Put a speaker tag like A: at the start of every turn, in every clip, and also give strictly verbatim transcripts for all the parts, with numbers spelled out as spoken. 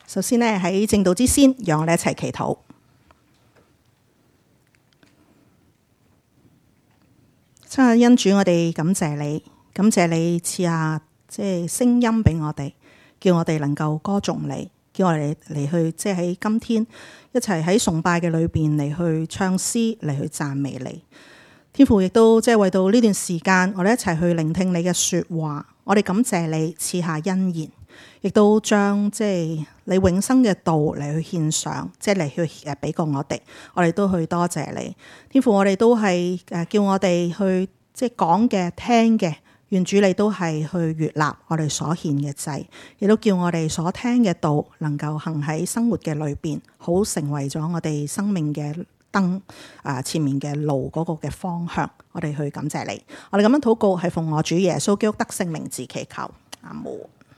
A: 首先呢，喺正道之先，讓我哋一齊祈禱。親愛恩主，我哋感謝你，感謝你賜下即係聲音俾我哋，叫我哋能夠歌頌你，叫我哋嚟去即係喺今天一齊喺崇拜嘅裏邊嚟去唱詩，嚟去讚美你。天父亦都即係為到呢段時間，我哋一齊去聆聽你嘅說話。我哋感謝你賜下恩言，亦都將即係你永生嘅道嚟去獻上，即係嚟去誒俾過我哋。我哋都去多謝你，天父。我哋都係誒叫我哋去即係講嘅、聽嘅，願主你都係去悅納我哋所獻嘅祭，亦都叫我哋所聽嘅道能夠行喺生活嘅裏邊，好成為咗我哋生命嘅燈啊，前面嘅路嗰個嘅方向。我哋去感謝你，我哋咁樣禱告係奉我主耶穌基督得勝名字祈求，阿門。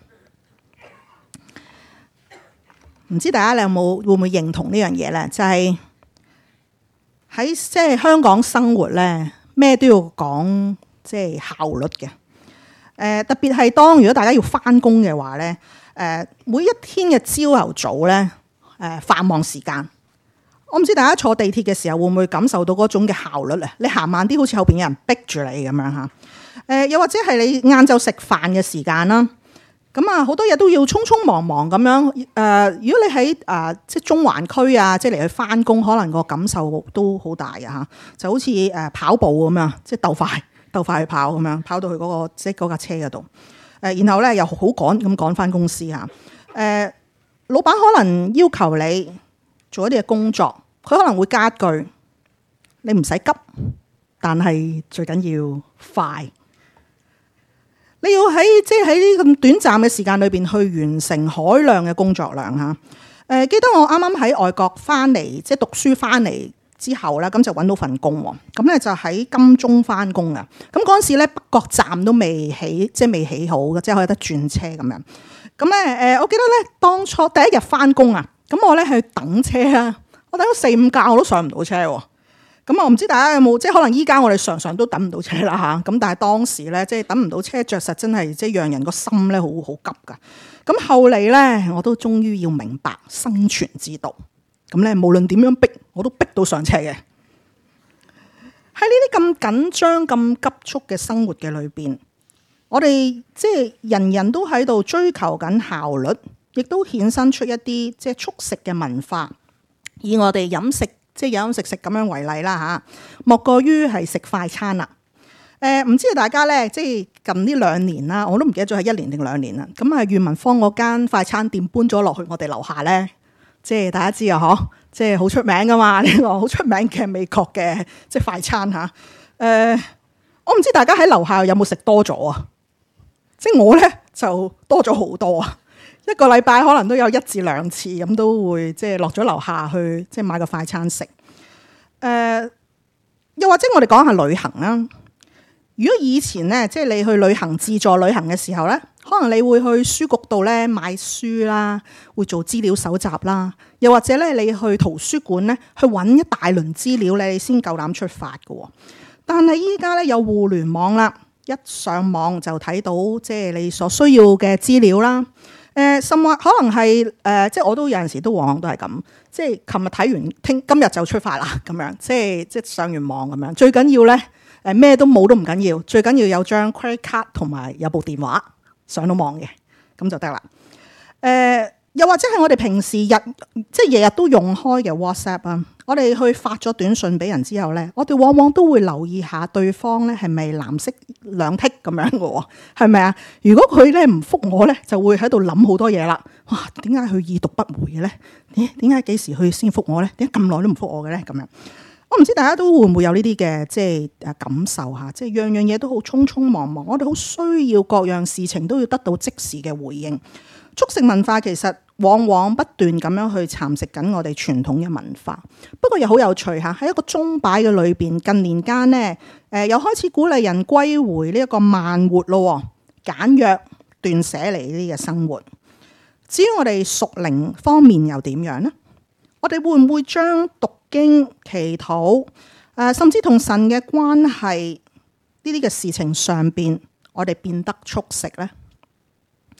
A: 唔知大家你有冇會唔會認同呢樣嘢呢？就係喺即係香港生活呢，咩都要講即係效率嘅。誒，特別係當如果大家要翻工嘅話呢，誒，每一天嘅朝頭早呢，誒，繁忙時間。我唔知大家坐地鐵嘅時候會唔會感受到嗰種嘅效率咧？你行慢啲，好似後邊有人逼住你咁樣嚇。誒，又或者係你晏晝食飯嘅時間啦。咁啊，好多嘢都要匆匆忙忙咁樣。誒、呃，如果你喺誒、呃、即係中環區啊，即係嚟去翻工，可能個感受都好大嘅嚇。就好似誒跑步咁樣，即係鬥快鬥快去跑咁樣，跑到去嗰、嗰個即係嗰架車嗰度。誒、呃，然後咧又好趕咁趕翻公司嚇。誒、呃，老闆可能要求你做一啲嘅工作，佢可能會加句：你唔使急，但係最緊要快。你要喺即係喺呢咁短暫嘅時間裏邊去完成海量嘅工作量嚇。誒、呃，記得我啱啱喺外國翻嚟，即係讀書翻嚟之後咧，咁就揾到份工喎。咁咧就喺金鐘翻工啊。咁嗰陣時咧，北角站都未起，即係未起好嘅，即係可以得轉車咁樣。咁咧誒，我記得咧當初第一日翻工啊。咁我咧去等車啊，我等咗四五架我都上唔到車喎。咁我唔知大家有冇，即係可能依家我哋常常都等唔到車啦嚇。咁但係當時咧，即係等唔到車，着實真係即係讓人個心咧好好急噶。咁後嚟咧，我都終於要明白生存之道。咁咧，無論點樣逼，我都逼到上車嘅。喺呢啲咁緊張、咁急促嘅生活嘅裏邊，我哋即係人人都喺度追求緊效率。亦都衍生出一啲即係速食嘅文化，以我哋飲食即係飲飲食食咁樣為例啦嚇，莫過於係食快餐啦。誒、呃、唔知道大家咧，即係近呢兩年啦，我都唔記得咗係一年定兩年啦。咁啊，裕民坊嗰間快餐店搬咗落去我哋樓下咧，即係大家知啊，嗬，即係好出名噶嘛，呢個好出名嘅美國嘅即係快餐嚇。誒、呃，我唔知大家喺樓下有冇食多咗啊？即係我咧就多咗好多啊！一個禮拜可能都有一至兩次咁，都會即係落咗樓下去即係買個快餐食。誒、呃，又或者我哋講下旅行啦。如果以前咧，即係你去旅行自助旅行嘅時候咧，可能你會去書局度咧買書啦，會做資料搜集啦，又或者咧你去圖書館咧去揾一大輪資料咧，你先夠膽出發㗎。但係依家咧有互聯網啦，一上網就睇到即係你所需要嘅資料啦。誒，甚或可能係誒、呃，即係我都有陣時都往往都係咁，即係琴日睇完，聽今日就出發啦，咁樣，即係即係上完網咁樣。最緊要咧，誒咩都冇都唔緊要，最緊要有張 credit card 同埋有部電話上到網嘅，咁就得啦。誒、呃，又或者係我哋平時日即係日日都用開嘅 WhatsApp 啊，我哋去發咗短信俾人之後咧，我哋往往都會留意下對方咧係咪藍色兩剔咁樣嘅喎，係咪啊？如果佢咧唔覆我咧，就會喺度諗好多嘢啦。哇，點解佢已讀不回嘅咧？點點解幾時佢先覆我咧？點解咁耐都唔覆我嘅咧？咁樣，我唔知大家都會唔會有呢啲嘅即係誒感受嚇，即係樣樣嘢都好匆匆忙忙，我哋好需要各樣事情都要得到即時嘅回應。速食文化其實往往不斷咁樣去蠶食緊我哋傳統嘅文化，不過又好有趣嚇。喺一個鐘擺嘅裏邊，近年間呢，誒、呃、又開始鼓勵人歸回呢一個慢活咯，簡約斷捨離呢啲嘅生活。至於我哋屬靈方面又點樣呢？我哋會唔會將讀經、祈禱誒、呃，甚至同神嘅關係呢啲嘅事情上邊，我哋變得速食呢？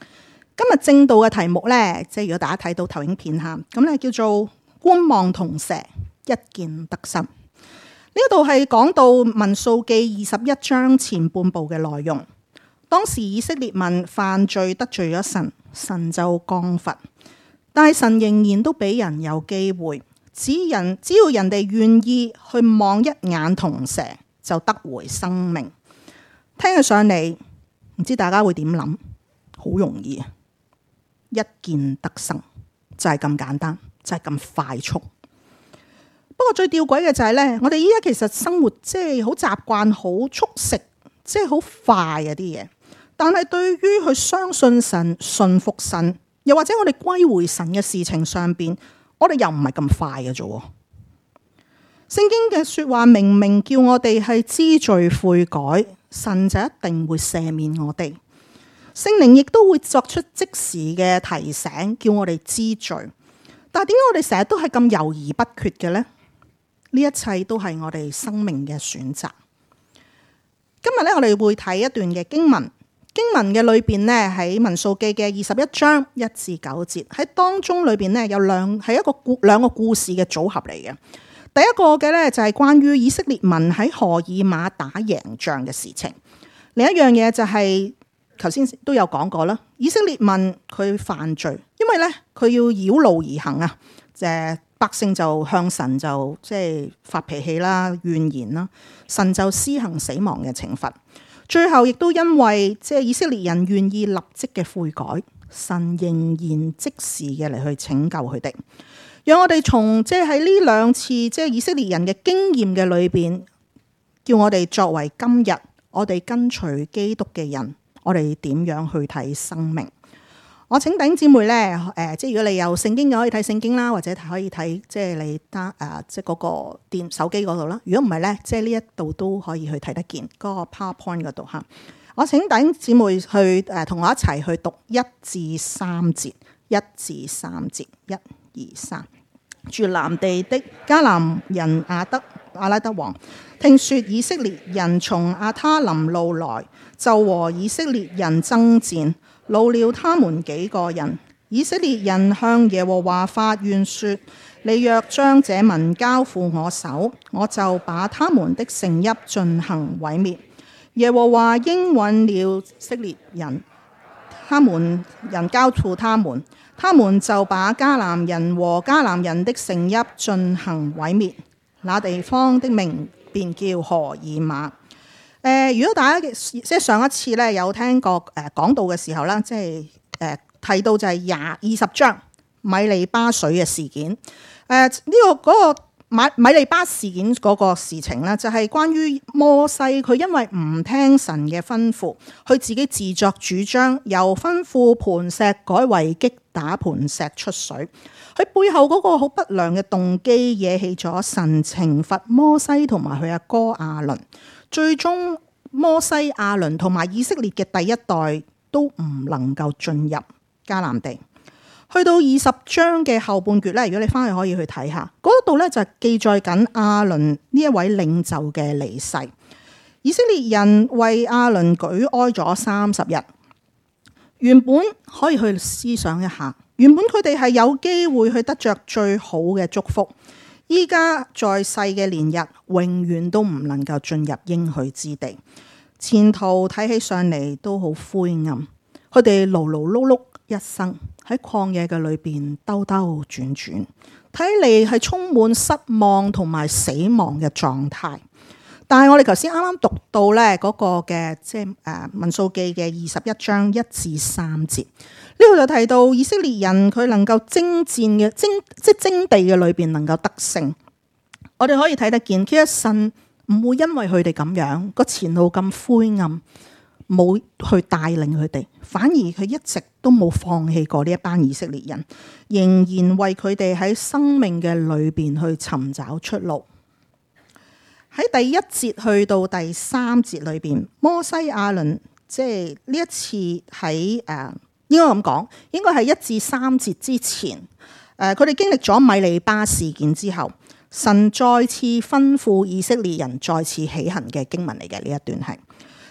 A: 今日正道嘅題目呢，即係如果大家睇到投影片吓，咁咧叫做觀望銅蛇，一見得生。呢度係講到民數記二十一章前半部嘅內容。當時以色列民犯罪得罪咗神，神就降罰，但係神仍然都俾人有機會，只人只要人哋願意去望一眼銅蛇，就得回生命。聽起上嚟，唔知大家會點諗？好容易啊，一見得生就係咁簡單，就係咁快速。不過最吊詭嘅就係呢，我哋依家其實生活即係好習慣，好速食，即係好快啊啲嘢。但係對於去相信神、信服神，又或者我哋歸回神嘅事情上邊，我哋又唔係咁快嘅啫。聖經嘅說話明明叫我哋係知罪悔改，神就一定會赦免我哋。聖靈亦都會作出即時嘅提醒，叫我哋知罪。但係點解我哋成日都係咁猶豫不決嘅呢？呢一切都係我哋生命嘅選擇。今日咧，我哋會睇一段嘅經文。經文嘅裏邊呢，喺民數記嘅二十一章一至九節，喺當中裏邊呢，有兩係一個故兩個故事嘅組合嚟嘅。第一個嘅呢，就係關於以色列民喺何爾瑪打贏仗嘅事情。另一樣嘢就係頭先都有講過啦，以色列民佢犯罪，因為呢，佢要繞路而行啊，誒百姓就向神就即係發脾氣啦、怨言啦，神就施行死亡嘅懲罰。最後亦都因為即係以色列人願意立即嘅悔改，神仍然即時嘅嚟去拯救佢哋。讓我哋從即係喺呢兩次即係以色列人嘅經驗嘅裏邊，叫我哋作為今日我哋跟隨基督嘅人，我哋點樣去睇生命？我請弟兄姊妹咧，誒、呃，即係如果你有聖經嘅，可以睇聖經啦，或者可以睇即係你得誒、呃，即係嗰個電手機嗰度啦。如果唔係咧，即係呢一度都可以去睇得見嗰、那個 PowerPoint 嗰度嚇。我請弟兄姊妹去誒，同、呃、我一齊去讀一至三節，一至三節，一二三。住南地的迦南人亞德亞拉德王，聽說以色列人從亞他林路來，就和以色列人爭戰。擄了他們幾個人，以色列人向耶和華發願說：你若將這民交付我手，我就把他們的城邑進行毀滅。耶和華應允了以色列人，他們人交付他們，他們就把迦南人和迦南人的城邑進行毀滅。那地方的名便叫何爾瑪。誒、呃，如果大家即係上一次咧有聽過誒講道嘅時候啦，即係誒、呃、提到就係廿二十章米利巴水嘅事件。誒、呃、呢、這個嗰、那個米米利巴事件嗰個事情咧，就係、是、關於摩西佢因為唔聽神嘅吩咐，佢自己自作主張，由吩咐磐石改為擊打磐石出水。佢背後嗰個好不良嘅動機，惹起咗神懲罰摩西同埋佢阿哥亞倫。最終摩西、亞倫同埋以色列嘅第一代都唔能夠進入迦南地。去到二十章嘅後半段咧，如果你翻去可以去睇下，嗰度咧就記載緊亞倫呢一位領袖嘅離世。以色列人為亞倫舉哀咗三十日。原本可以去思想一下，原本佢哋係有機會去得着最好嘅祝福。依家在世嘅年日，永遠都唔能夠進入應許之地，前途睇起上嚟都好灰暗。佢哋勞勞碌碌一生喺曠野嘅裏邊兜兜轉轉，睇嚟係充滿失望同埋死亡嘅狀態。但係我哋頭先啱啱讀到咧嗰個嘅即係誒民數記嘅二十一章一至三節。呢度就提到以色列人佢能夠征戰嘅征即係征地嘅裏邊能夠得勝，我哋可以睇得見，其實神唔會因為佢哋咁樣個前路咁灰暗，冇去帶領佢哋，反而佢一直都冇放棄過呢一班以色列人，仍然為佢哋喺生命嘅裏邊去尋找出路。喺第一節去到第三節裏邊，摩西亞倫即係呢一次喺誒。應該咁講，應該係一至三節之前，誒佢哋經歷咗米利巴事件之後，神再次吩咐以色列人再次起行嘅經文嚟嘅，呢一段係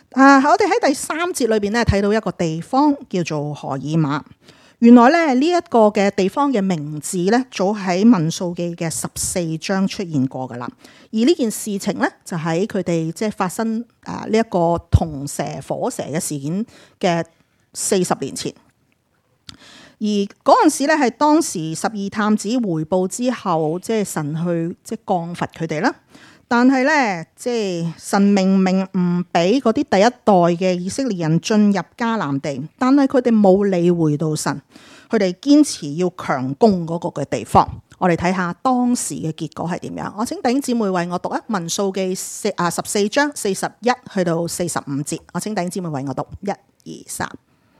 A: 啊，我哋喺第三節裏邊咧睇到一個地方叫做何珥瑪。原來咧呢一個嘅地方嘅名字咧，早喺民數記嘅十四章出現過噶啦。而呢件事情咧，就喺佢哋即係發生啊呢一個銅蛇火蛇嘅事件嘅四十年前。而嗰陣時咧，係當時十二探子回報之後，即係神去即係降罰佢哋啦。但係咧，即係神明明唔俾嗰啲第一代嘅以色列人進入迦南地，但係佢哋冇理會到神，佢哋堅持要強攻嗰個嘅地方。我哋睇下當時嘅結果係點樣。我請弟兄姊妹為我讀啊，民數記四啊十四章四十一去到四十五節。我請弟兄姊妹為我讀，一二三。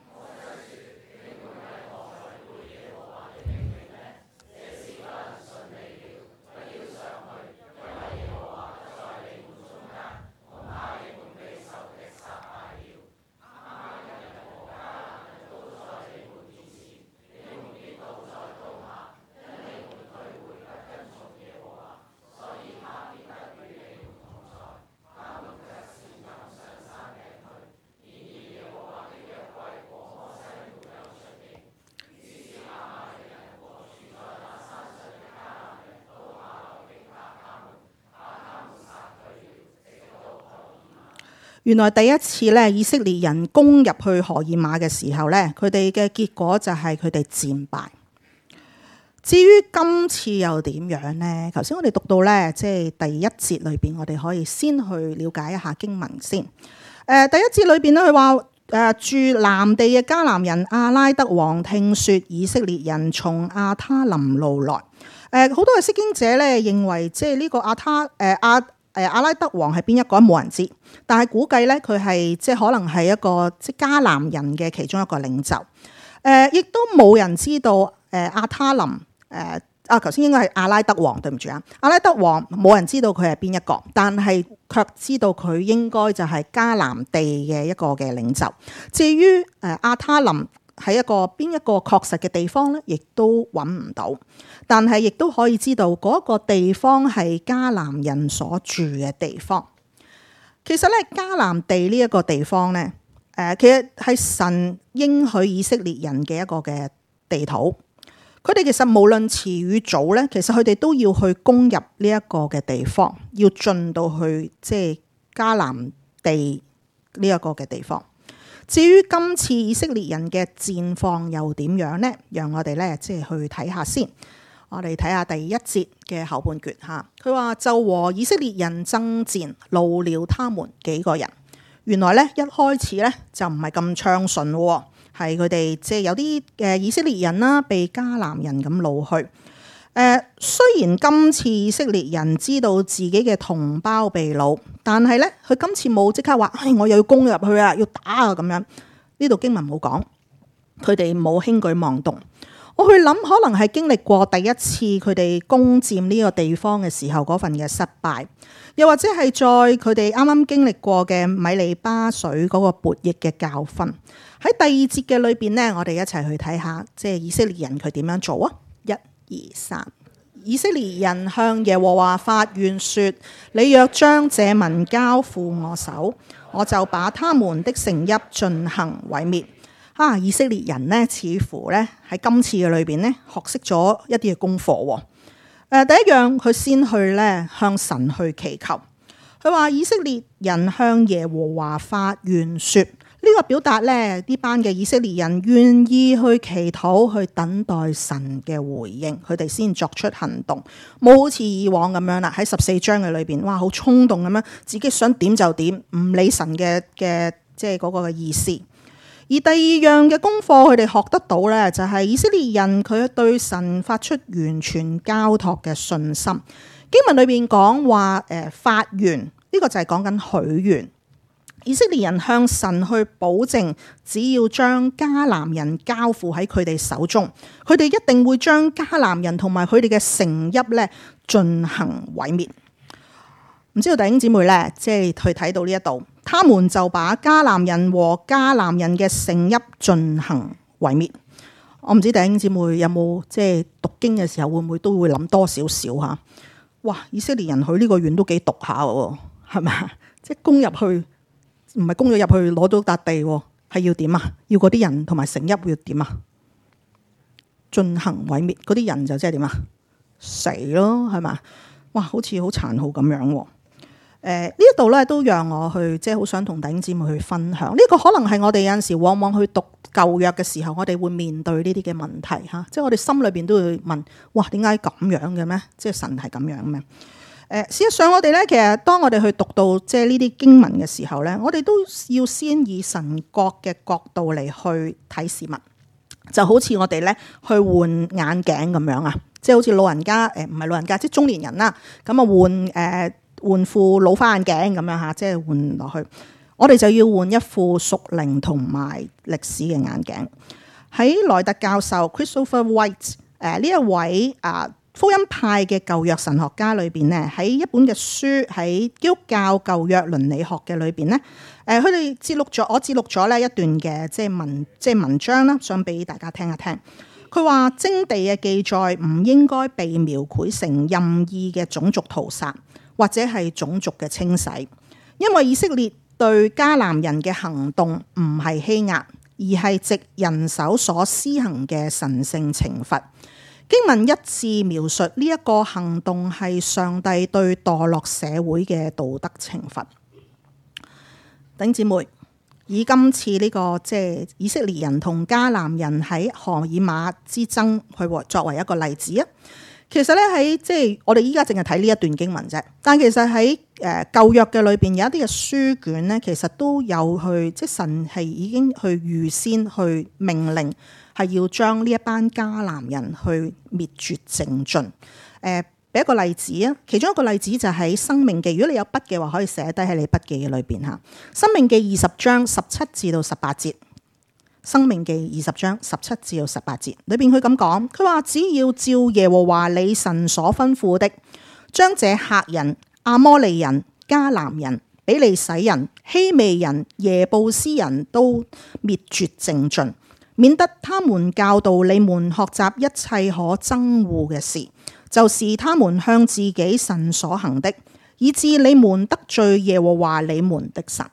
A: 原來第一次咧，以色列人攻入去何珥瑪嘅時候咧，佢哋嘅結果就係佢哋戰敗。至於今次又點樣呢？頭先我哋讀到咧，即係第一節裏邊，我哋可以先去了解一下經文先。誒、呃，第一節裏邊咧，佢話誒，住南地嘅迦南人亞拉德王聽說以色列人從亞他林路來。誒、呃，好多嘅釋經者咧認為，即係呢個亞他誒亞。誒亞拉德王係邊一個？冇人知，但係估計咧佢係即係可能係一個即係迦南人嘅其中一個領袖。誒、呃，亦都冇人知道誒亞他林誒啊，頭先應該係亞拉德王，對唔住啊，亞拉德王冇人知道佢係邊一個，但係卻知道佢應該就係迦南地嘅一個嘅領袖。至於誒亞他林喺一個邊一個確實嘅地方咧，亦都揾唔到。但係亦都可以知道嗰個地方係迦南人所住嘅地方。其實咧，迦南地呢一個地方咧，誒，其實係神應許以色列人嘅一個嘅地土。佢哋其實無論遲與早咧，其實佢哋都要去攻入呢一個嘅地方，要進到去即係迦南地呢一個嘅地方。至於今次以色列人嘅戰況又點樣呢？讓我哋咧即係去睇下先。我哋睇下第一節嘅後半段嚇，佢話就和以色列人爭戰，擄了他們幾個人。原來咧一開始咧就唔係咁暢順喎，係佢哋即係有啲嘅以色列人啦，被迦南人咁擄去。誒、呃，雖然今次以色列人知道自己嘅同胞被擄，但係咧佢今次冇即刻話，唉、哎，我又要攻入去啊，要打啊咁樣。呢度經文冇講，佢哋冇輕舉妄動。我去諗，可能係經歷過第一次佢哋攻佔呢個地方嘅時候嗰份嘅失敗，又或者係在佢哋啱啱經歷過嘅米利巴水嗰個悖逆嘅教訓。喺第二節嘅裏邊呢，我哋一齊去睇下，即係以色列人佢點樣做啊！一、二、三，以色列人向耶和華發願說：你若將這民交付我手，我就把他們的城邑進行毀滅。啊！以色列人呢，似乎咧喺今次嘅裏邊咧，學識咗一啲嘅功課喎。誒、呃，第一樣佢先去咧向神去祈求。佢話以色列人向耶和華發願說，呢、這個表達咧呢班嘅以色列人願意去祈禱，去等待神嘅回應，佢哋先作出行動，冇好似以往咁樣啦。喺十四章嘅裏邊，哇，好衝動咁樣，自己想點就點，唔理神嘅嘅即係嗰個嘅意思。而第二樣嘅功課，佢哋學得到咧，就係以色列人佢對神發出完全交託嘅信心。經文裏邊講話，誒發願呢個就係講緊許願。以色列人向神去保證，只要將迦南人交付喺佢哋手中，佢哋一定會將迦南人同埋佢哋嘅城邑咧進行毀滅。唔知道弟兄姊妹咧，即係去睇到呢一度，他們就把迦南人和迦南人嘅城邑進行毀滅。我唔知弟兄姊妹有冇即係讀經嘅時候會唔會都會諗多少少吓？哇！以色列人許呢個願都幾毒下喎，係咪？即係攻入去， 唔係攻咗入去攞到笪地喎，係要點啊？要嗰啲人同埋城邑要點啊？進行毀滅，嗰啲人就即係點啊？死咯，係嘛？哇，好似好殘酷咁樣喎。誒、呃、呢一度咧都讓我去即係好想同弟兄姊妹去分享。呢、這個可能係我哋有陣時往往去讀舊約嘅時候，我哋會面對呢啲嘅問題嚇。即係我哋心裏邊都會問：哇，點解咁樣嘅咩？即係神係咁樣咩？誒、呃，事實上我哋咧，其實當我哋去讀到即係呢啲經文嘅時候咧，我哋都要先以神國嘅角度嚟去睇事物，就好似我哋咧去換眼鏡咁樣啊，即係好似老人家誒，唔係老人家，即係中年人啦，咁啊換誒。呃換副老花眼鏡咁樣嚇，即係換落去。我哋就要換一副屬靈同埋歷史嘅眼鏡。喺萊特教授 Christopher White 誒呢一位啊福音派嘅舊約神學家裏邊咧，喺一本嘅書喺基督教舊約倫理學嘅裏邊咧，誒佢哋節錄咗我節錄咗咧一段嘅即係文即係文章啦，想俾大家聽一聽。佢話徵地嘅記載唔應該被描繪成任意嘅種族屠殺，或者係種族嘅清洗，因為以色列對迦南人嘅行動唔係欺壓，而係藉人手所施行嘅神聖懲罰。經文一致描述呢一個行動係上帝對墮落社會嘅道德懲罰。弟兄姊妹，以今次呢、這個即係以色列人同迦南人喺何爾瑪之爭去作為一個例子啊。其實咧喺即係我哋依家淨係睇呢一段經文啫，但其實喺誒舊約嘅裏邊有一啲嘅書卷咧，其實都有去即係神係已經去預先去命令係要將呢一班迦南人去滅絕淨盡。誒、呃，俾一個例子啊，其中一個例子就喺申命記，如果你有筆嘅話，可以寫低喺你筆記嘅裏邊嚇。申命記二十章十七至到十八節。申命記二十章十七至到十八節裏邊佢咁講，佢話只要照耶和華你神所吩咐的，將這赫人、亞摩利人、迦南人、比利洗人、希未人、耶布斯人都滅絕淨盡，免得他們教導你們學習一切可憎惡嘅事，就是他們向自己神所行的，以致你們得罪耶和華你們的神。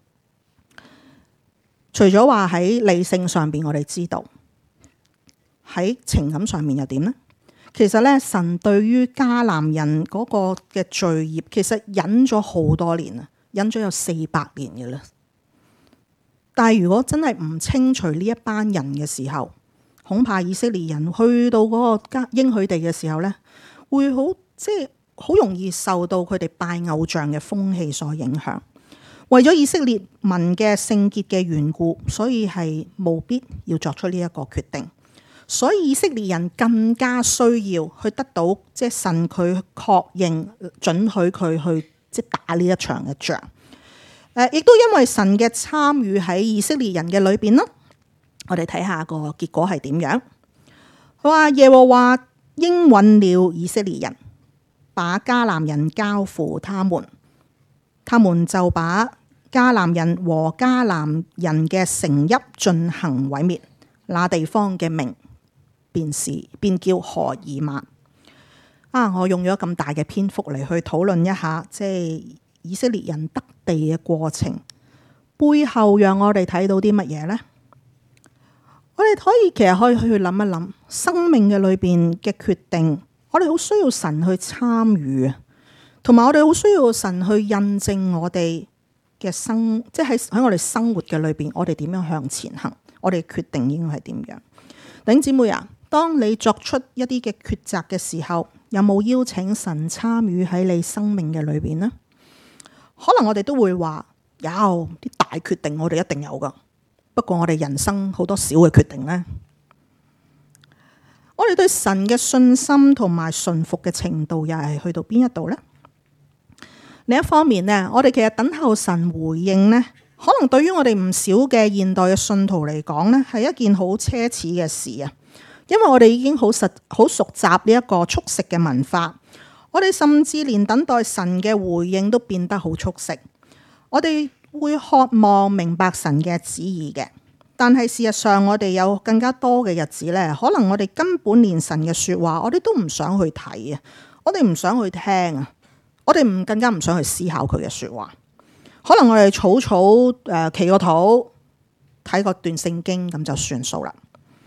A: 除咗話喺理性上邊，我哋知道喺情感上面又點呢？其實咧，神對於迦南人嗰個嘅罪孽，其實忍咗好多年啊，忍咗有四百年嘅啦。但係如果真係唔清除呢一班人嘅時候，恐怕以色列人去到嗰個應許地嘅時候咧，會好即係好容易受到佢哋拜偶像嘅風氣所影響。為咗以色列民嘅聖潔嘅緣故，所以係務必要作出呢一個決定。所以以色列人更加需要去得到即係神佢確認准許佢去即係打呢一場嘅仗。誒，亦都因為神嘅參與喺以色列人嘅裏邊啦。我哋睇下個結果係點樣。佢話耶和華應允了以色列人，把迦南人交付他們，他們就把迦南人和迦南人嘅城邑進行毀滅，那地方嘅名便是便叫何爾瑪。啊！我用咗咁大嘅篇幅嚟去討論一下，即係以色列人得地嘅過程背後，讓我哋睇到啲乜嘢呢？我哋可以其實可以去諗一諗生命嘅裏邊嘅決定，我哋好需要神去參與啊，同埋我哋好需要神去印證我哋嘅生，即係喺喺我哋生活嘅裏邊，我哋點樣向前行？我哋決定應該係點樣？弟兄姊妹啊，當你作出一啲嘅抉擇嘅時候，有冇邀請神參與喺你生命嘅裏邊呢？可能我哋都會話有啲大決定，我哋一定有噶。不過我哋人生好多小嘅決定呢，我哋對神嘅信心同埋順服嘅程度又係去到邊一度呢？另一方面呢，我哋其實等候神回應呢，可能對於我哋唔少嘅現代嘅信徒嚟講呢，係一件好奢侈嘅事啊！因為我哋已經好實好熟習呢一個速食嘅文化，我哋甚至連等待神嘅回應都變得好速食。我哋會渴望明白神嘅旨意嘅，但係事實上我哋有更加多嘅日子呢，可能我哋根本連神嘅說話，我哋都唔想去睇啊，我哋唔想去聽啊。我哋唔更加唔想去思考佢嘅說話， 可能我哋草草誒祈個禱，睇個段聖經咁就算數啦。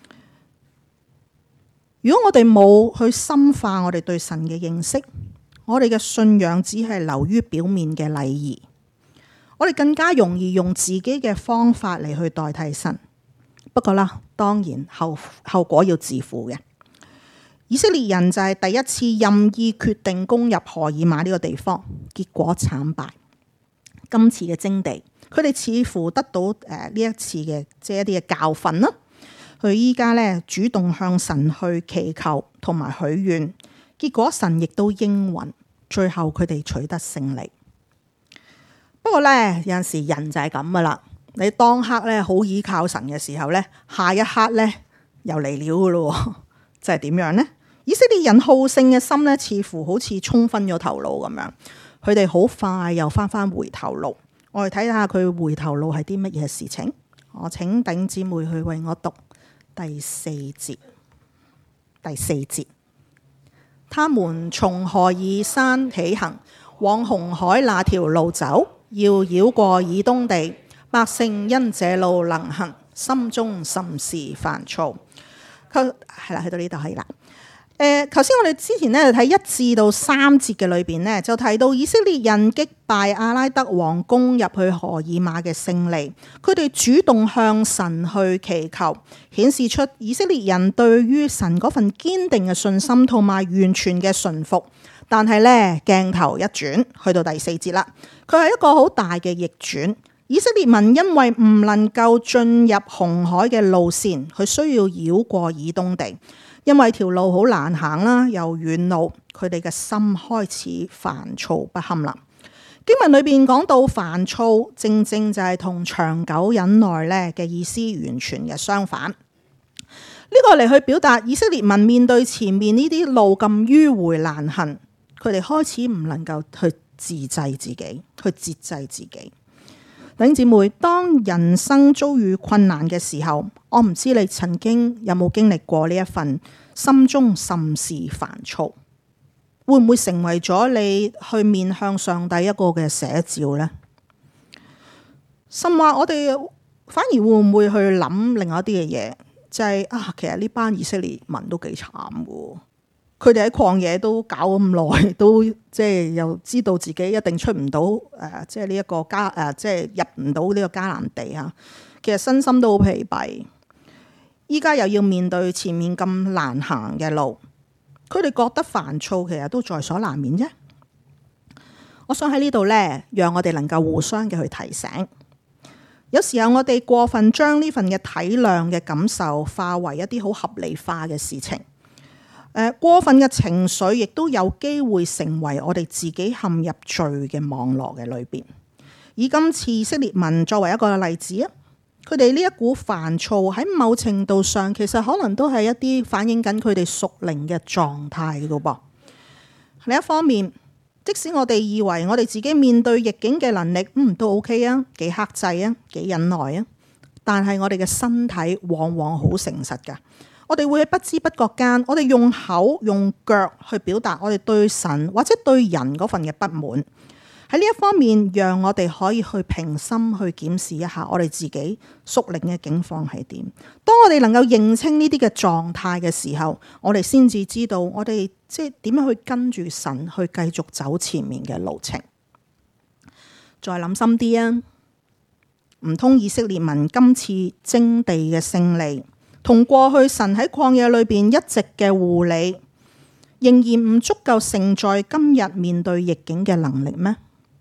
A: 如果我哋冇去深化我哋對神嘅認識，我哋嘅信仰只係流於表面嘅禮儀，我哋更加容易用自己嘅方法嚟去代替神。不過啦，當然後後果要自負嘅。以色列人就係第一次任意決定攻入何爾瑪呢個地方，結果慘敗。今次嘅征地，佢哋似乎得到誒呢一次嘅即係一啲嘅教訓啦。佢依家咧主動向神去祈求同埋許願，結果神亦都應允，最後佢哋取得勝利。不過咧有陣時人就係咁噶啦，你當刻咧好倚靠神嘅時候咧，下一刻咧又嚟了噶咯，就係點樣呢？以色列人好勝嘅心咧，似乎好似沖昏咗頭腦咁樣，佢哋好快又翻翻回頭路。我哋睇下佢回頭路係啲乜嘢事情。我請弟兄姊妹去為我讀第四節。第四節，他們從何珥山起行，往紅海那條路走，要繞過以東地。百姓因這路能行，心中甚是煩躁。佢係啦，去到呢度可以啦。誒，頭先我哋之前咧睇一至到三節嘅裏邊呢，就提到以色列人擊敗亞拉德王，攻入去何爾瑪嘅勝利。佢哋主動向神去祈求，顯示出以色列人對於神嗰份堅定嘅信心同埋完全嘅順服。但係呢，鏡頭一轉，去到第四節啦，佢係一個好大嘅逆轉。以色列民因為唔能夠進入紅海嘅路線，佢需要繞過以東地。因為條路好難行啦，又遠路，佢哋嘅心開始煩躁不堪啦。經文裏邊講到煩躁，正正就係同長久忍耐咧嘅意思完全嘅相反。呢、這個嚟去表達以色列民面對前面呢啲路咁迂迴難行，佢哋開始唔能夠去自制自己，去節制自己。弟兄姊妹，當人生遭遇困難嘅時候，我唔知你曾經有冇經歷過呢一份心中甚是煩躁，會唔會成為咗你去面向上帝一個嘅寫照呢？甚或我哋反而會唔會去諗另外一啲嘅嘢，就係、是、啊，其實呢班以色列民都幾慘噶。佢哋喺曠野都搞咁耐，都即係又知道自己一定出唔到誒，即係呢一個迦誒，即係入唔到呢個迦南地啊。其實身心都好疲憊，依家又要面對前面咁難行嘅路，佢哋覺得煩躁，其實都在所難免啫。我想喺呢度呢，讓我哋能夠互相嘅去提醒。有時候我哋過分將呢份嘅體諒嘅感受化為一啲好合理化嘅事情。誒，過分嘅情緒亦都有機會成為我哋自己陷入罪嘅網絡嘅裏邊。以今次以色列民作為一個例子啊，佢哋呢一股煩躁喺某程度上，其實可能都係一啲反映緊佢哋屬靈嘅狀態噶噃。另一方面，即使我哋以為我哋自己面對逆境嘅能力，嗯都 OK 啊，幾克制啊，幾忍耐啊，但係我哋嘅身體往往好誠實噶。我哋會喺不知不覺間，我哋用口用腳去表達我哋對神或者對人嗰份嘅不滿。喺呢一方面，讓我哋可以去平心去檢視一下我哋自己屬靈嘅境況係點。當我哋能夠認清呢啲嘅狀態嘅時候，我哋先至知道我哋即係點樣去跟住神去繼續走前面嘅路程。再諗深啲啊，唔通以色列民今次征地嘅勝利，同過去神喺曠野裏邊一直嘅護理，仍然唔足夠承載今日面對逆境嘅能力咩？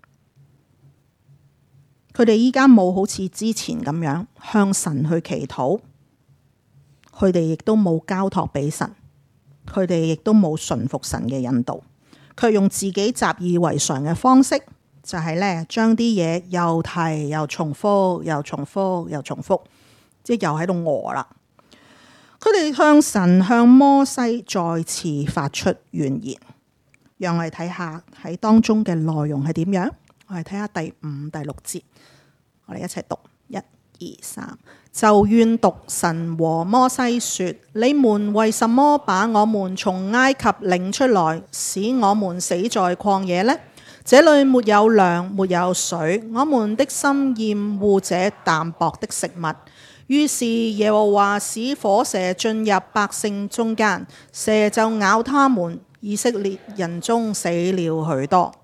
A: 佢哋依家冇好似之前咁樣向神去祈禱，佢哋亦都冇交託俾神，佢哋亦都冇順服神嘅引導，卻用自己習以為常嘅方式，就係咧將啲嘢又提又重複，又重複又重複，即係又喺度餓啦。佢哋向神向摩西再次發出怨言，讓我哋睇下喺當中嘅內容係點樣。我哋睇下第五、第六節，我哋一齊讀，一、二、三。就怨毒神和摩西說：你們為什麼把我們從埃及領出來，使我們死在曠野呢？ 這裏沒有糧，沒有水，我們的心厭惡這淡薄的食物。於是耶和華使火蛇進入百姓中間，蛇就咬他們，以色列人中死了許多。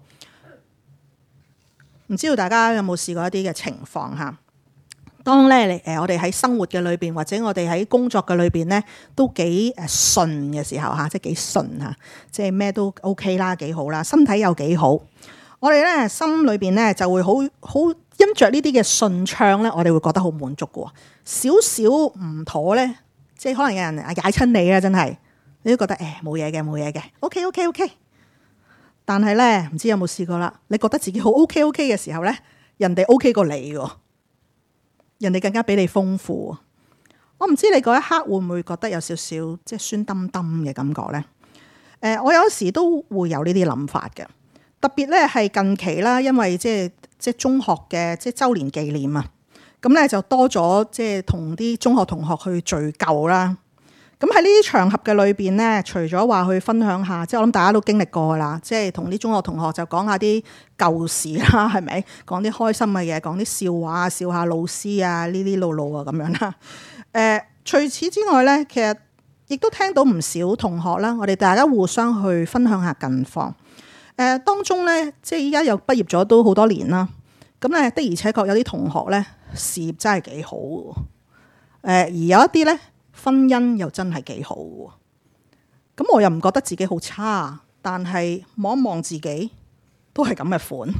A: 唔知道大家有冇試過一啲嘅情況嚇？當咧誒，我哋喺生活嘅裏邊，或者我哋喺工作嘅裏邊咧，都幾誒順嘅時候嚇，即係幾順嚇，即係咩都 OK 啦，幾好啦，身體又幾好。我哋咧心裏邊咧就會好好因着呢啲嘅順暢咧，我哋會覺得好滿足嘅喎。少少唔妥咧，即係可能有人踩親你啊，真係你都覺得誒冇嘢嘅冇嘢嘅 OK OK OK。但係咧唔知有冇試過啦？你覺得自己好 OK OK 嘅時候咧，人哋 OK 過你喎。人哋更加比你豐富，我唔知你嗰一刻會唔會覺得有少少即係酸冧冧嘅感覺呢？誒、呃，我有時都會有呢啲諗法嘅，特別咧係近期啦，因為即係即係中學嘅即係週年紀念啊，咁咧就多咗即係同啲中學同學去聚舊啦。咁喺呢啲場合嘅裏邊咧，除咗話去分享下，即係我諗大家都經歷過啦，即係同啲中學同學就講下啲舊事啦，係咪？講啲開心嘅嘢，講啲笑話啊，笑下老師啊，呢啲路路啊咁樣啦。誒、呃，除此之外咧，其實亦都聽到唔少同學啦，我哋大家互相去分享下近況。誒、呃，當中咧，即係依家又畢業咗都好多年啦。咁咧的而且確有啲同學咧事業真係幾好。誒、呃，而有一啲咧，婚姻又真係幾好，咁我又唔覺得自己好差，但係望一望自己都係咁嘅款。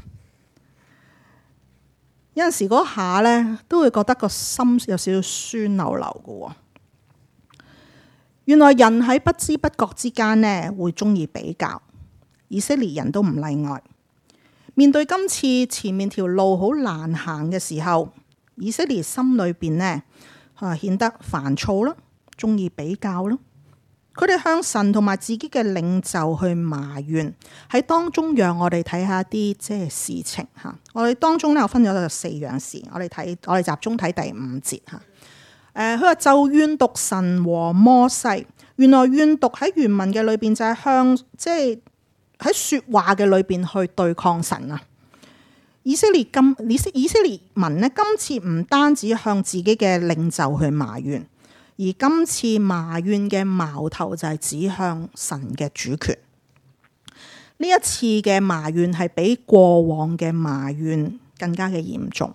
A: 有陣時嗰下呢，都會覺得個心有少少酸溜溜嘅。原來人喺不知不覺之間呢，會中意比較，以色列人都唔例外。面對今次前面條路好難行嘅時候，以色列心裏邊呢，啊顯得煩躁啦。中意比較咯，佢哋向神同埋自己嘅領袖去埋怨，喺當中讓我哋睇下啲即係事情吓。我哋當中咧，我分咗四樣事，我哋睇我哋集中睇第五節吓。誒、呃，佢話就怨毒神和摩西，原來怨毒喺原文嘅裏邊就係向即係喺說話嘅裏邊去對抗神啊。以色列今以色以色列民呢，今次唔單止向自己嘅領袖去埋怨。而今次埋怨嘅矛頭就係指向神嘅主權。呢一次嘅埋怨係比過往嘅埋怨更加嘅嚴重。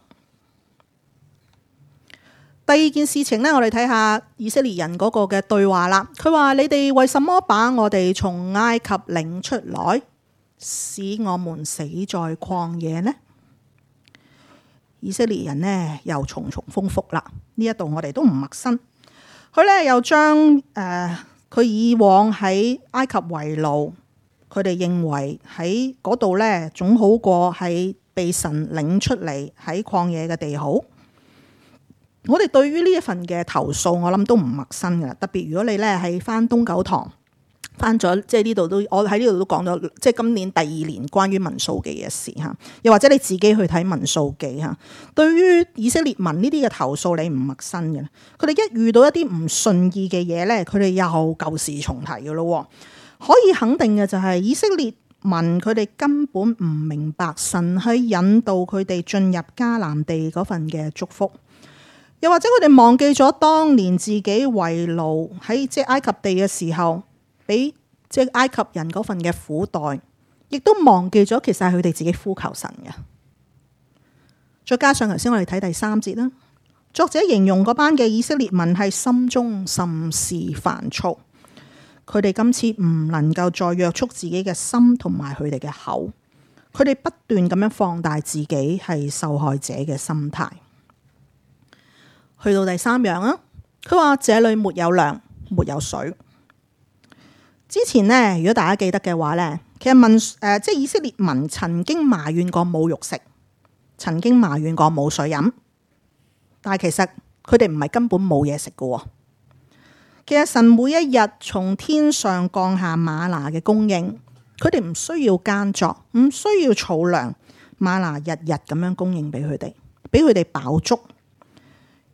A: 第二件事情呢，我哋睇下以色列人嗰個嘅對話啦。佢話：你哋為什麼把我哋從埃及領出來，使我們死在曠野呢？以色列人呢又重重複複啦。呢一度我哋都唔陌生。佢咧又將誒佢以往喺埃及為奴，佢哋認為喺嗰度咧總好過喺被神領出嚟喺曠野嘅地好。我哋對於呢一份嘅投訴，我諗都唔陌生噶啦。特別如果你咧係返東九堂，返咗即係呢度都，我喺呢度都講咗，即係今年第二年關於民數記嘅事嚇。又或者你自己去睇民數記嚇，對於以色列民呢啲嘅投訴，你唔陌生嘅。佢哋一遇到一啲唔順意嘅嘢咧，佢哋又舊事重提嘅咯。可以肯定嘅就係以色列民佢哋根本唔明白神去引導佢哋進入迦南地嗰份嘅祝福。又或者佢哋忘記咗當年自己為奴喺即係埃及地嘅時候，俾即係埃及人嗰份嘅苦待，亦都忘記咗其實係佢哋自己呼求神嘅。再加上頭先我哋睇第三節啦，作者形容嗰班嘅以色列民係心中甚是煩躁，佢哋今次唔能夠再約束自己嘅心同埋佢哋嘅口，佢哋不斷咁樣放大自己係受害者嘅心態。去到第三樣啊，佢話這裏沒有糧，沒有水。之前呢，如果大家記得嘅話呢，其實民誒、呃、即係以色列民曾經埋怨過冇肉食，曾經埋怨過冇水飲，但係其實佢哋唔係根本冇嘢食嘅。其實神每一日從天上降下嗎哪嘅供應，佢哋唔需要耕作，唔需要儲糧，嗎哪日日咁樣供應俾佢哋，俾佢哋飽足。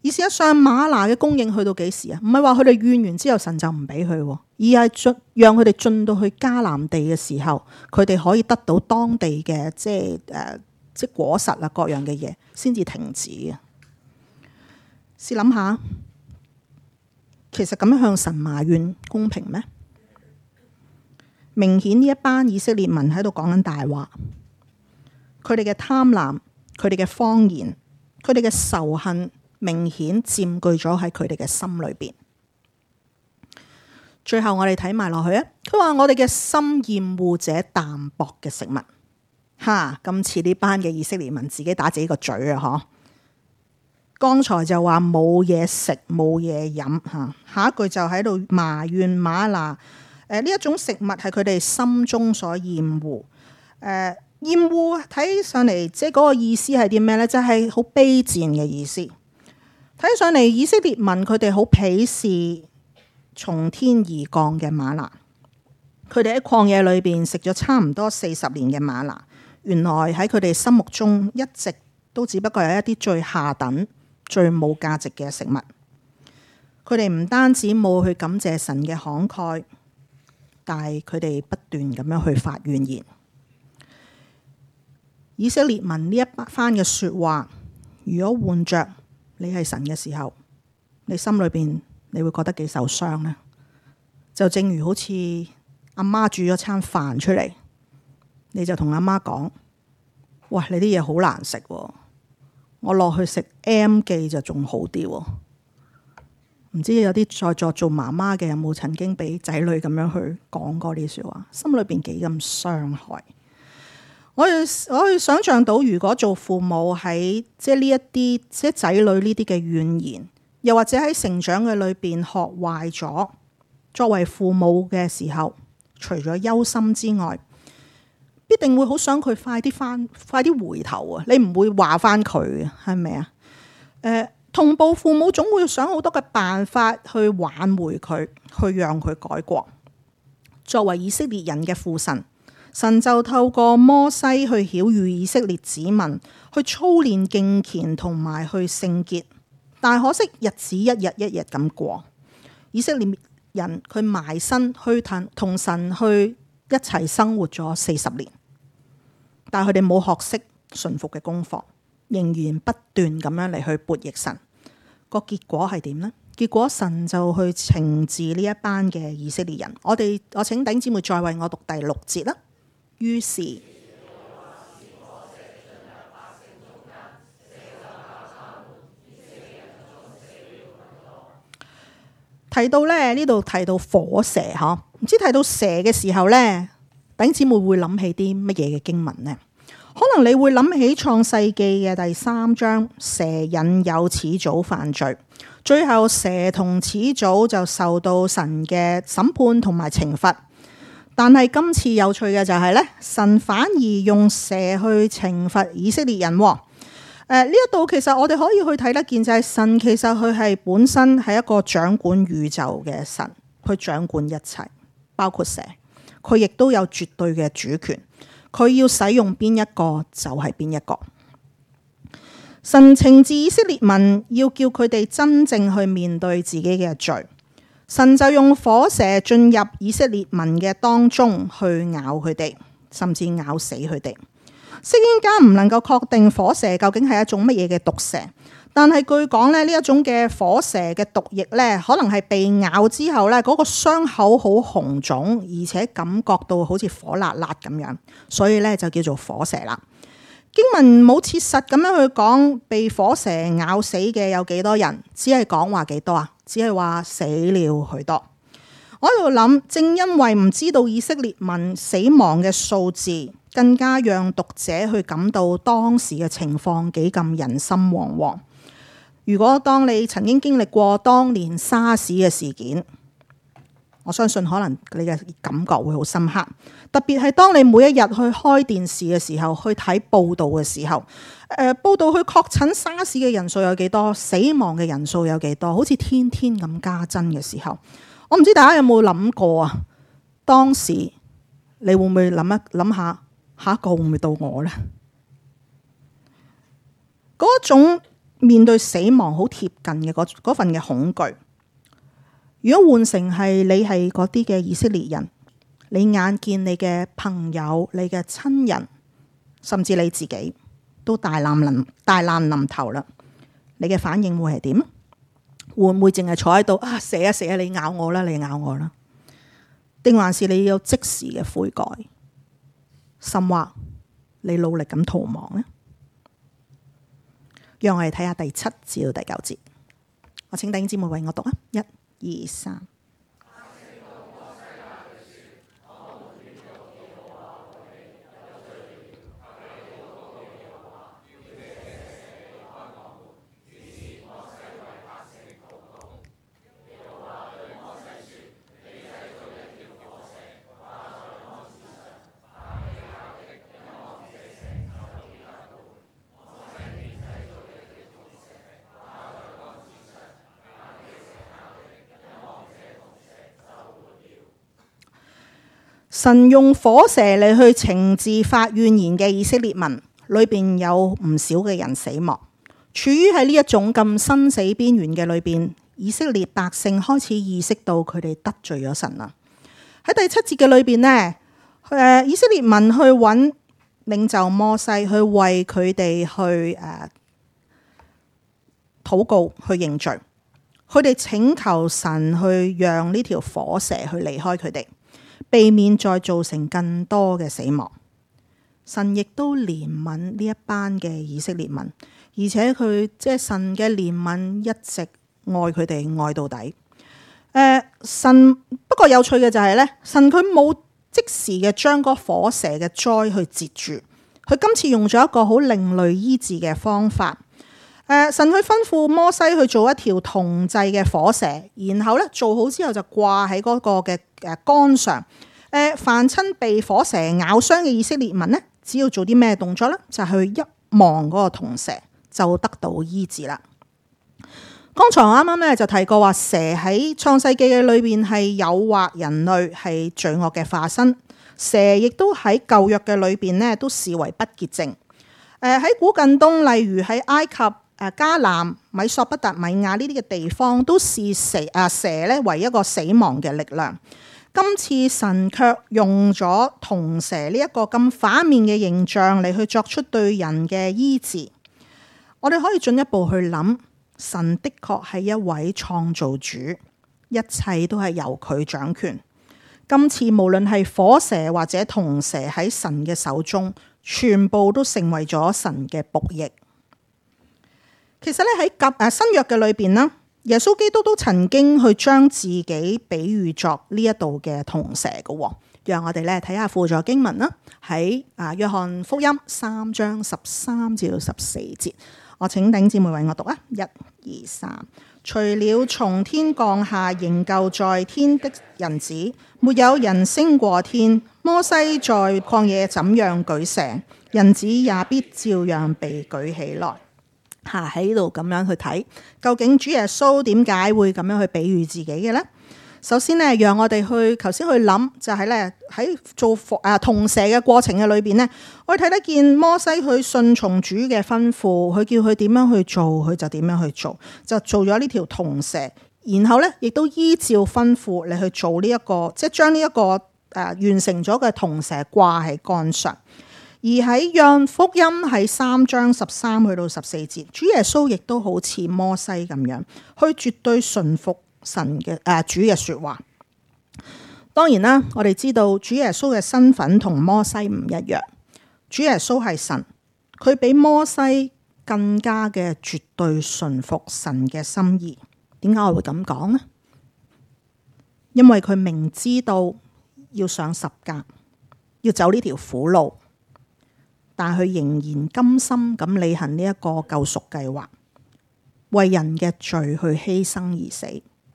A: 而事實上，嗎哪嘅供應去到幾時啊？唔係話佢哋怨完之後神就唔俾佢，而係進讓佢哋進到去迦南地嘅時候，佢哋可以得到當地嘅即係誒即果實啊各樣嘅嘢，先至停止嘅。試諗下，其實咁樣向神埋怨公平咩？明顯呢一班以色列民喺度講緊大話，佢哋嘅貪婪，佢哋嘅謊言，佢哋嘅仇恨，明顯佔據咗喺佢哋嘅心裏邊。最後我哋睇埋落去啊，佢話我哋嘅心厭惡這淡薄嘅食物，吓，咁似呢班嘅以色列民自己打自己個嘴啊！嗬，剛才就話冇嘢食冇嘢飲吓，下一句就喺度埋怨嗎哪。誒，呢一種食物係佢哋心中所厭惡。誒，厭惡睇上嚟，即係嗰個意思係啲咩呢？就係好卑賤嘅意思。睇上嚟，以色列民佢哋好鄙視從天而降嘅嗎哪。佢哋喺曠野裏邊食咗差唔多四十年嘅嗎哪，原來喺佢哋心目中一直都只不過係一啲最下等、最冇價值嘅食物。佢哋唔單止冇去感謝神嘅慷慨，但係佢哋不斷咁樣去發怨言。以色列民呢一番嘅說話，如果換着你係神嘅時候，你心裏邊你會覺得幾受傷呢？就正如好似阿媽煮咗餐飯出嚟，你就同阿媽講：喂，你啲嘢好難食，我落去食 M 記就仲好啲。唔知有啲在座做媽媽嘅有冇曾經俾仔女咁樣去講過呢啲說話，心裏邊幾咁傷害。我我去想象到，如果做父母喺即係呢一啲即係仔女呢啲嘅怨言，又或者喺成長嘅裏邊學壞咗，作為父母嘅時候，除咗憂心之外，必定會好想佢快啲翻，快啲回頭啊！你唔會話翻佢嘅，係咪啊？誒、呃，同步父母總會想好多嘅辦法去挽回佢，去讓佢改過。作為以色列人嘅父神，神就透過摩西去曉諭以色列子民去操練敬虔同埋去聖潔，但係可惜日子一日一日咁過，以色列人佢埋身去同神去一齊生活咗四十年，但係佢哋冇學識順服嘅功課，仍然不斷咁樣嚟去悖逆神。個結果係點呢？結果神就去懲治呢一班嘅以色列人。我哋我請弟兄姊妹再為我讀第六節啦。於是提到咧，呢度提到火蛇嗬，唔知提到蛇嘅時候呢，弟兄姊妹會諗起啲乜嘢嘅經文呢？可能你會諗起創世記嘅第三章，蛇引誘始祖犯罪，最後蛇同始祖就受到神嘅審判同埋懲罰。但係今次有趣嘅就係咧，神反而用蛇去懲罰以色列人。誒、呃，呢一度其實我哋可以去睇得見，就係神其實佢係本身係一個掌管宇宙嘅神，佢掌管一切，包括蛇，佢亦都有絕對嘅主權，佢要使用邊一個就係邊一個。神懲治以色列民，要叫佢哋真正去面對自己嘅罪。神就用火蛇進入以色列民嘅當中去咬佢哋，甚至咬死佢哋。釋經家唔能夠確定火蛇究竟係一種乜嘢嘅毒蛇，但係據講咧，呢一種嘅火蛇嘅毒液咧，可能係被咬之後咧，嗰個傷口好紅腫，而且感覺到好似火辣辣咁樣，所以咧就叫做火蛇啦。經文冇切實咁樣去講被火蛇咬死嘅有幾多人，只係講話幾多啊？只係話死了許多。我喺度諗，正因為唔知道以色列民死亡嘅數字，更加讓讀者去感到當時嘅情況幾咁人心惶惶。如果當你曾經經歷過當年沙士嘅事件，我相信可能你嘅感覺會好深刻。特別係當你每一日去開電視嘅時候，去睇報道嘅時候，誒、呃、報道去確診沙士嘅人數有幾多，死亡嘅人數有幾多，好似天天咁加增嘅時候，我唔知大家有冇諗過啊？當時你會唔會諗一諗下，下一個會唔會到我呢？嗰種面對死亡好貼近嘅嗰嗰份嘅恐懼。如果換成係你係嗰啲嘅以色列人，你眼見你嘅朋友、你嘅親人，甚至你自己都大難臨大難臨頭啦，你嘅反應會係點？會唔會淨係坐喺度啊？死啊死啊！你咬我啦，你咬我啦，定還是你有即時嘅悔改，甚或你努力咁逃亡呢？讓我哋睇下第七至到第九節。我請弟兄姊妹為我讀啊，一、二、三。神用火蛇嚟去懲治發怨言嘅以色列民，裏邊有唔少嘅人死亡。處於喺呢一種咁生死邊緣嘅裏邊，以色列百姓開始意識到佢哋得罪咗神啦。喺第七節嘅裏邊呢，誒，以色列民去揾領袖摩西去為佢哋去誒禱告去認罪，佢哋請求神去讓呢條火蛇去離開佢哋，避免再造成更多嘅死亡。神亦都憐憫呢一班嘅以色列民，而且佢即係神嘅憐憫一直愛佢哋愛到底。誒、呃，神不過有趣嘅就係咧，神佢冇即時嘅將嗰火蛇嘅災去截住，佢今次用咗一個好另類醫治嘅方法。誒、呃，神去吩咐摩西去做一條銅製嘅火蛇，然後咧做好之後就掛喺嗰個嘅誒桿上。誒，凡親被火蛇咬傷嘅以色列民呢，只要做啲咩動作呢？就去一望嗰個銅蛇就得到醫治啦。剛才我啱啱咧就提過話，蛇喺創世記嘅裏邊係誘惑人類，係罪惡嘅化身。蛇亦都喺舊約嘅裏邊呢都視為不潔淨。誒、呃、喺古近東，例如喺埃及、誒迦南、米索不達米亞呢啲嘅地方，都視蛇啊蛇咧為一個死亡嘅力量。今次神卻用咗銅蛇呢一個咁反面嘅形象嚟去作出對人嘅醫治。我哋可以進一步去諗，神的確係一位創造主，一切都係由佢掌權。今次無論係火蛇或者銅蛇喺神嘅手中，全部都成為咗神嘅僕役。其實咧喺舊誒新約嘅裏邊呢，耶穌基督都曾經去將自己比喻作呢一度嘅銅蛇嘅。讓我哋咧睇下輔助經文啦，喺啊約翰福音三章十三至到十四節，我請弟兄姊妹為我讀啊，一、二、三。除了從天降下仍舊在天的人子，沒有人升過天。摩西在曠野怎樣舉蛇，人子也必照樣被舉起來。吓，喺呢度咁樣去睇，究竟主耶穌點解會咁樣去比喻自己嘅呢？首先呢，讓我哋去頭先去諗，就係咧喺做誒銅蛇嘅過程嘅裏邊呢，我哋睇得見摩西去順從主嘅吩咐，佢叫佢點樣去做，佢就點樣去做，就做咗呢條銅蛇，然後咧亦都依照吩咐你去做呢、這、一個，即係將呢一個誒、呃、完成咗嘅銅蛇掛喺桿上。而喺約翰福音喺三章十三去到十四節，主耶穌亦都好似摩西咁樣，去絕對順服神嘅誒、呃、主嘅說話。當然啦，我哋知道主耶穌嘅身份同摩西唔一樣。主耶穌係神，佢比摩西更加嘅絕對順服神嘅心意。點解我會咁講呢？因為佢明知道要上十架，要走呢條苦路。但佢仍然甘心咁履行呢一個救贖計劃，為人嘅罪去犧牲而死。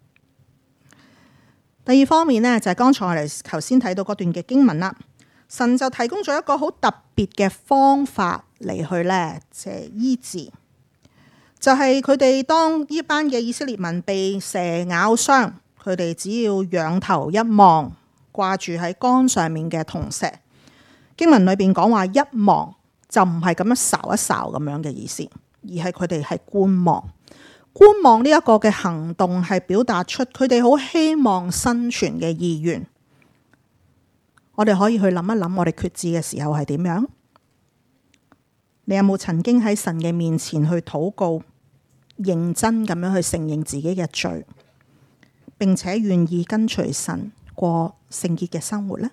A: 第二方面呢，就係剛才我哋頭先睇到嗰段嘅經文啦。神就提供咗一個好特別嘅方法嚟去呢，即係醫治，就係佢哋當呢班嘅以色列民被蛇咬傷，佢哋只要仰頭一望，掛住喺桿上面嘅銅蛇。經文裏邊講話一望就唔係咁樣睄一睄咁樣嘅意思， 而係佢哋係觀望。觀望呢一個嘅行動係表達出佢哋好希望生存嘅意願。我哋可以去諗一諗，我哋決志嘅時候係點樣？你有冇曾經喺神嘅面前去禱告，認真咁樣去承認自己嘅罪，並且願意跟隨神過聖潔嘅生活呢？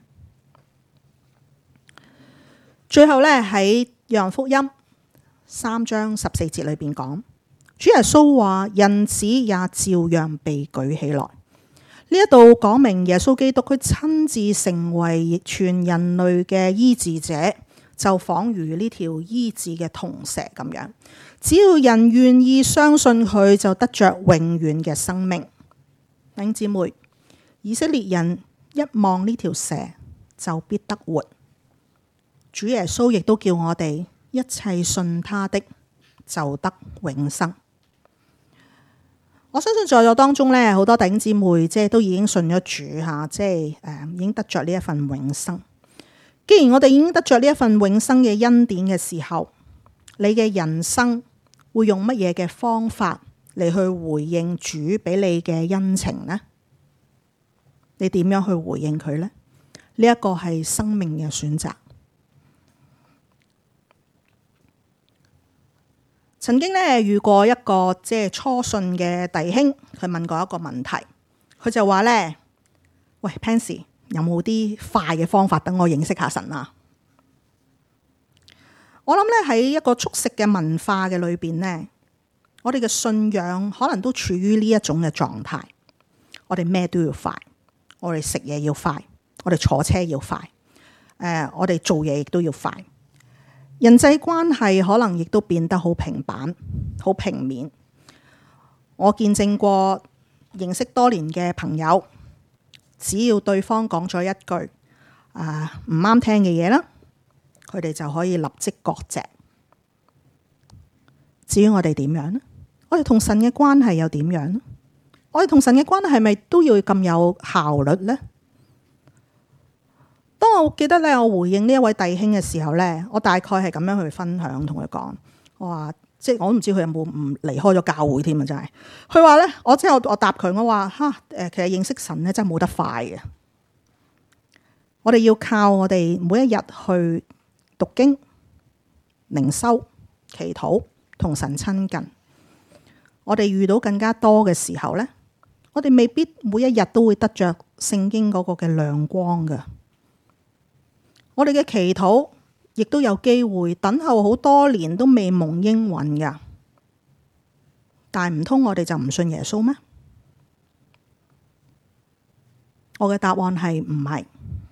A: 最後呢，喺約翰福音三章十四節裏邊講，主耶穌話：人子也照樣被舉起來。呢一度講明耶穌基督佢親自成為全人類嘅醫治者，就仿如呢條醫治嘅銅蛇咁樣。只要人願意相信佢，就得着永遠嘅生命。弟兄姊妹，以色列人一望呢條蛇就必得活。主耶穌亦都叫我哋一切信他的就得永生。我相信在座當中呢，好多弟兄姊妹即係都已經信咗主吓，即係誒已經得着呢一份永生。既然我哋已經得着呢一份永生嘅恩典嘅時候，你嘅人生會用乜嘢嘅方法嚟去回應主俾你嘅恩情呢？你點樣去回應佢呢？呢一個係生命嘅選擇。曾經呢遇過一個即係初信嘅弟兄，佢問過一個問題，佢就話呢：喂 Pansy， 有冇啲快嘅方法等我認識下神啊？我諗呢喺一個速食嘅文化嘅裏邊呢，我哋嘅信仰可能都處於呢一種嘅狀態。我哋咩都要快，我哋食嘢要快，我哋坐車要快，誒、呃，我哋做嘢亦都要快。人際關係可能亦都變得好平板、好平面。我見證過認識多年嘅朋友，只要對方講咗一句啊唔啱聽嘅嘢啦，佢哋就可以立即割席。至於我哋點樣呢？我哋同神嘅關係又點樣呢？我哋同神嘅關係係咪都要咁有效率呢？當我記得咧，我回應呢一位弟兄嘅時候咧，我大概係咁樣去分享，同佢講，我話即係我都唔知佢有冇唔離開咗教會添啊！真係，佢話咧，我即係我我答佢，我話吓誒，其實認識神咧真係冇得快嘅，我哋要靠我哋每一日去讀經、靈修、祈禱、同神親近。我哋遇到更加多嘅時候咧，我哋未必每一日都會得着聖經嗰個嘅亮光嘅。我哋嘅祈禱亦都有機會等候好多年都未蒙應允噶，但係唔通我哋就唔信耶穌咩？我嘅答案係唔係。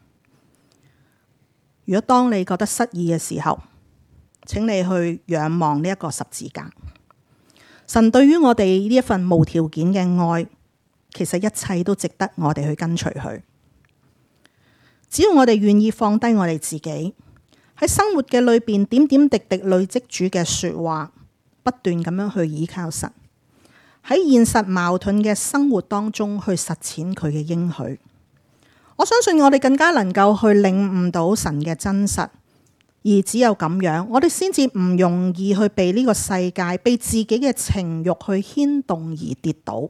A: 如果當你覺得失意嘅時候，請你去仰望呢一個十字架。神對於我哋呢一份無條件嘅愛，其實一切都值得我哋去跟隨佢。只要我哋願意放低我哋自己，喺生活嘅裏邊點點滴滴累積主嘅說話，不斷咁樣去依靠神，喺現實矛盾嘅生活當中去實踐佢嘅應許。我相信我哋更加能夠去領悟到神嘅真實，而只有咁樣，我哋先至唔容易去被呢個世界、被自己嘅情欲去牽動而跌倒。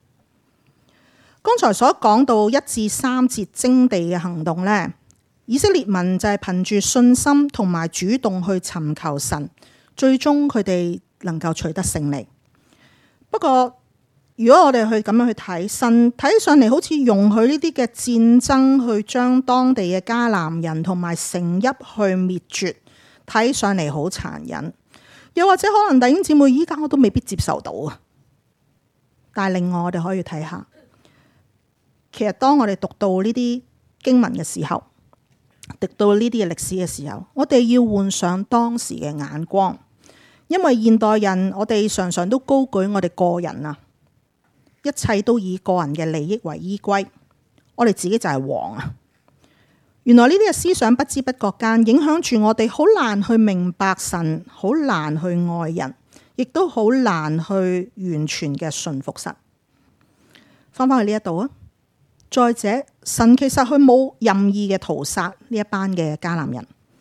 A: 剛才所講到一至三節征地嘅行動呢，以色列民就係憑住信心同埋主動去尋求神，最終佢哋能夠取得勝利。不過如果我哋去咁樣去睇，神睇上嚟好似容許呢啲嘅戰爭去將當地嘅迦南人同埋城邑去滅絕，睇上嚟好殘忍。又或者可能弟兄姊妹依家我都未必接受到啊。但係另外我哋可以睇下。其實當我哋讀到呢啲經文嘅時候，讀到呢啲嘅歷史嘅時候，我哋要換上當時嘅眼光，因為現代人我哋常常都高舉我哋個人啊，一切都以個人嘅利益為依歸，我哋自己就係王啊。原來呢啲嘅思想不知不覺間影響住我哋，好難去明白神，好難去愛人，亦都好難去完全嘅順服神。翻返去呢一度啊。再者，神其實佢冇任意嘅屠殺呢一班嘅迦南人，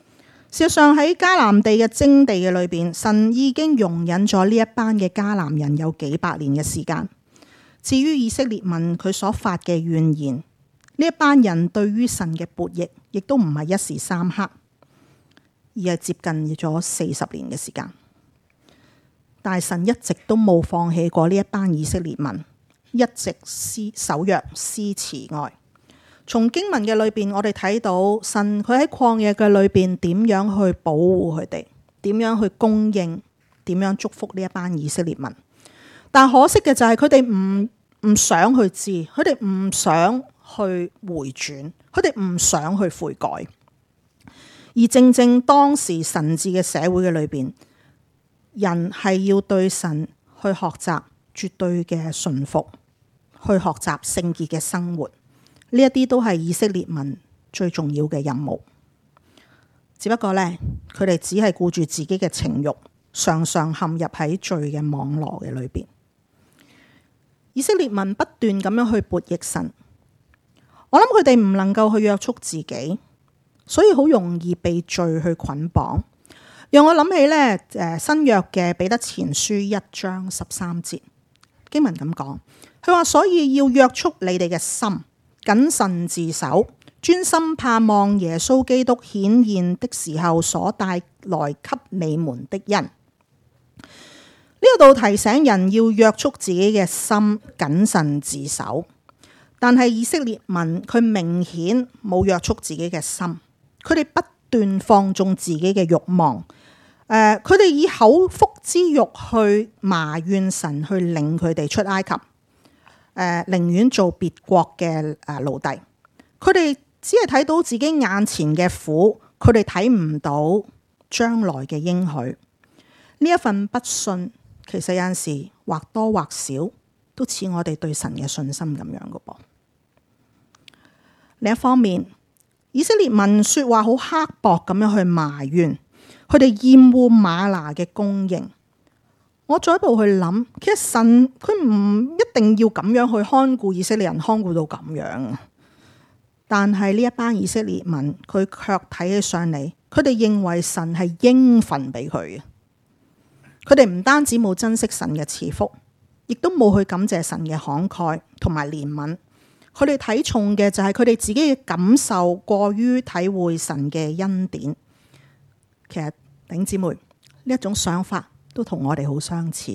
A: 事實上喺迦南地嘅征地嘅裏邊，神已經容忍咗呢一班嘅迦南人有幾百年嘅時間。至於以色列民佢所發嘅怨言，呢一班人對於神嘅悖逆，亦都唔係一時三刻，而係接近咗四十年嘅時間。但係神一直都冇放棄過呢一班以色列民，一直施守約施慈愛。從經文嘅裏邊，我哋睇到神佢喺曠野嘅裏邊點樣去保護佢哋，點樣去供應，點樣祝福呢一班以色列民。但可惜嘅就係佢哋唔唔想去知，佢哋唔想去回轉，佢哋唔想去悔改。而正正當時神治嘅社會嘅裏邊，人係要對神去學習絕對嘅順服，去學習聖潔嘅生活。呢一啲都係以色列民最重要嘅任務。只不過呢，佢哋只係顧住自己嘅情慾，常常陷入喺罪嘅網羅嘅裏邊。以色列民不斷咁樣去悖逆神，我諗佢哋唔能夠去約束自己，所以好容易被罪去捆綁。讓我諗起呢誒新約嘅彼得前書一章十三節經文咁講，佢話所以要約束你哋嘅心，謹慎自守，專心盼望耶穌基督顯現的時候所帶來給你們的恩。呢度提醒人要約束自己嘅心，謹慎自守。但係以色列民佢明顯冇約束自己嘅心，佢哋不斷放縱自己嘅慾望。誒，佢哋以口腹之欲去埋怨神，去領佢哋出埃及。誒、呃，寧願做別國嘅誒奴隸。佢哋只係睇到自己眼前嘅苦，佢哋睇唔到將來嘅應許。呢一份不信，其實有陣時或多或少都似我哋對神嘅信心咁樣嘅噃。另一方面，以色列民說話好刻薄咁樣去埋怨，佢哋厭惡嗎哪嘅供應。我再一步去諗，其實神佢唔一定要咁樣去看顧以色列人，看顧到咁樣。但係呢一班以色列民，佢卻睇起上嚟，佢哋認為神係應份俾佢嘅。佢哋唔單止冇珍惜神嘅賜福，亦都冇去感謝神嘅慷慨同埋憐憫。佢哋睇重嘅就係佢哋自己嘅感受，過於體會神嘅恩典。其實弟兄姊妹，呢一種想法都同我哋好相似。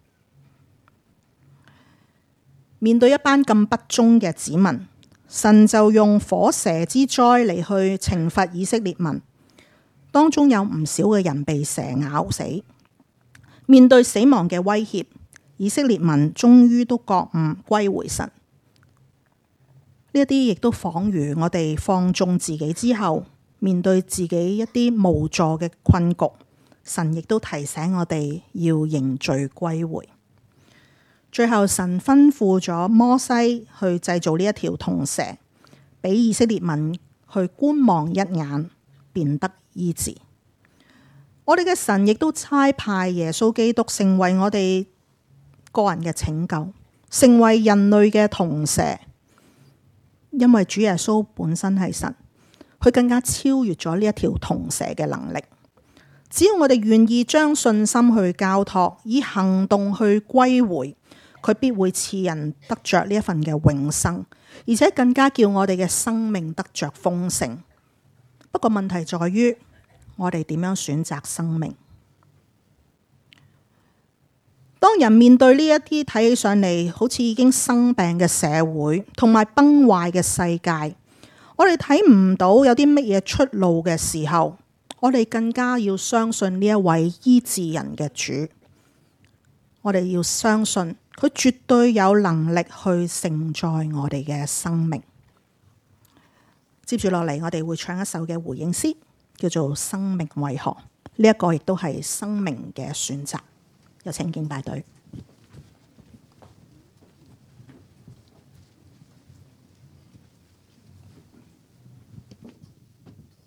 A: 面對一班咁不忠嘅子民，神就用火蛇之災嚟去懲罰以色列民，當中有唔少嘅人被蛇咬死。面對死亡嘅威脅，以色列民終於都覺悟歸回神。呢一啲亦都仿如我哋放縱自己之後，面對自己一啲無助嘅困局，神亦都提醒我哋要認罪歸回。最後神吩咐咗摩西去製造呢一條銅蛇，俾以色列民去觀望一眼，便得醫治。我哋嘅神亦都差派耶穌基督成為我哋個人嘅拯救，成為人類嘅銅蛇。因為主耶穌本身係神，佢更加超越咗呢一條銅蛇嘅能力。只要我哋願意將信心去交託，以行動去歸回，佢必會賜人得着呢一份嘅永生，而且更加叫我哋嘅生命得着豐盛。不過問題在於我哋點樣選擇生命。當人面對呢一啲睇起上嚟好似已經生病嘅社會同埋崩壞嘅世界，我哋睇唔到有啲乜嘢出路嘅時候，我哋更加要相信呢一位醫治人嘅主。我哋要相信佢絕對有能力去承載我哋嘅生命。接住落嚟，我哋會唱一首嘅回應詩，叫做《生命為何》。呢一個亦都係生命嘅選擇。有請敬拜隊。